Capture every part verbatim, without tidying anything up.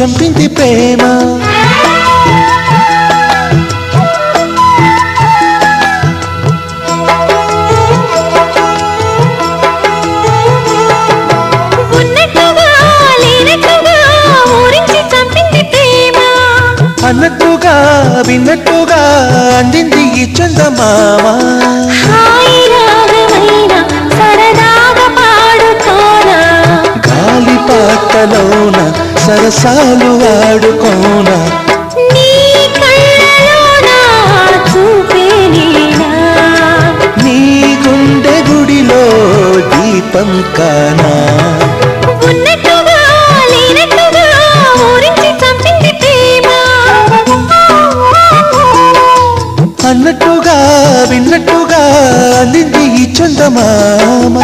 చంపింది ప్రేమ అన్నట్టుగా విన్నట్టుగా అందింది ఈ చందమామ గాలి పాటలోన సరసాలు ఆడుకోన నీ గుండె గుడిలో దీపం కానా అన్నట్టుగా విన్నట్టుగా అందింది ఈ చందమామ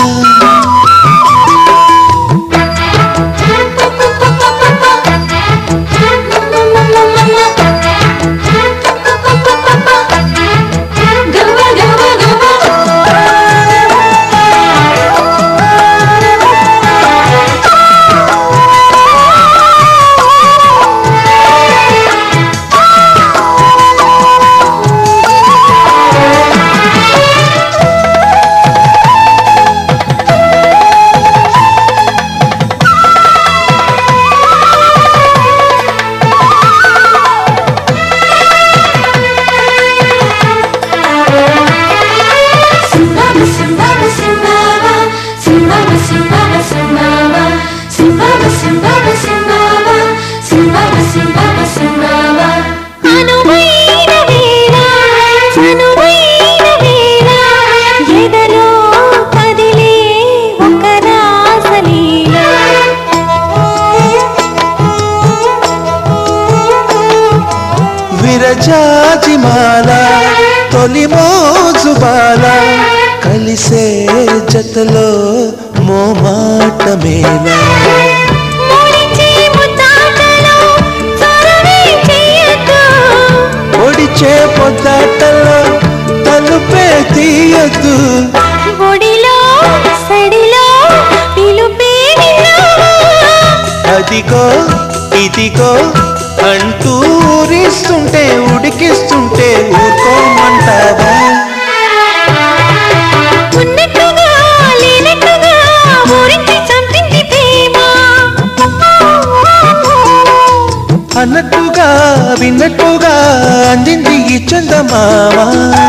విరజాజిమాల తొలి మోజుబాల కలిసే జతలో మోమాట మేళ ఒడిచే పొద్దాటలో తలుపే తీయద్దు అదిగో ఇదిగో అంటూ ఊరిస్తుంటే ఉడికిస్తుంటే ఊరుకోమంటావా అన్నట్టుగా విన్నట్టుగా అందింది ఈ చందమామ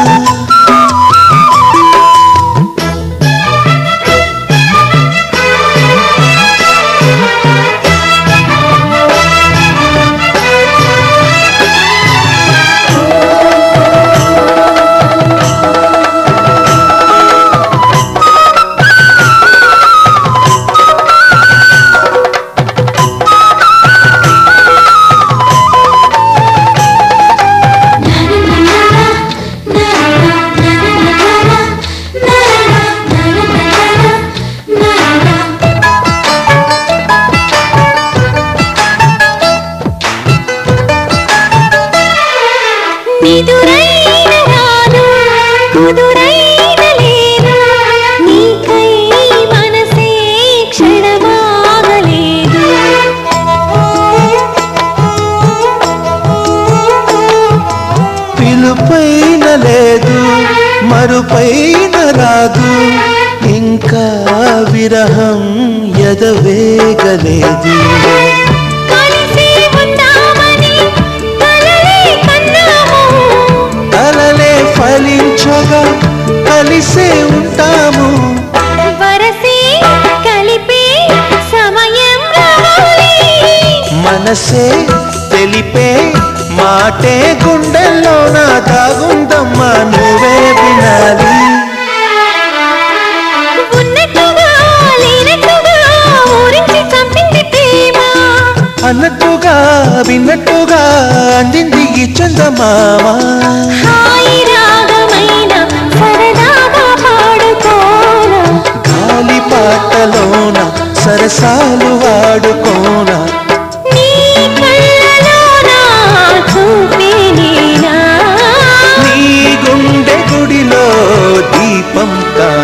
పిలుపైన లేదు మరుపైన రాదు ఇంకా విరహం ఎదవేగలేదు కలలే ఫలించగా కలిసే ఉంటాము మనసే తెలిపే మాటే గుండెల్లో నా దాగుందమ్మా నువ్వే వినాలి అన్నట్టుగా విన్నట్టుగా అందింది ఈ చందమామ గాలి పాటలోన సరసాలు ఆడుకోన నీ గుండె గుడిలో దీపం కా